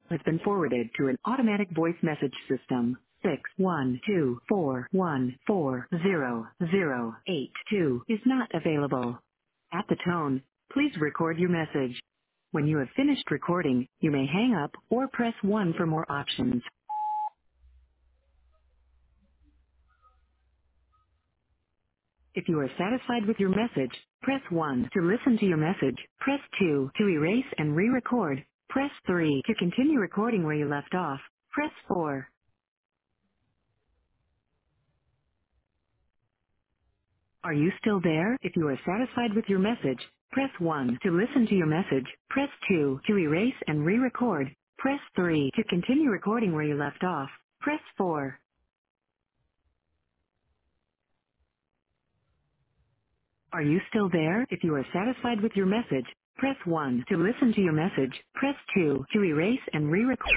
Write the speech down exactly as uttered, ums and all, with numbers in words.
has been forwarded to an automatic voice message system. Six one two four one four zero zero eight two is not available. At the tone, please record your message. When you have finished recording, you may hang up or press one for more options. If you are satisfied with your message, press one to listen to your message. Press two to erase and re-record. Press three to continue recording where you left off. Press four. Are you still there? If you are satisfied with your message, press one to listen to your message. Press two to erase and re-record. Press three to continue recording where you left off. Press four. Are you still there? If you are satisfied with your message, press one to listen to your message. Press two to erase and re-record.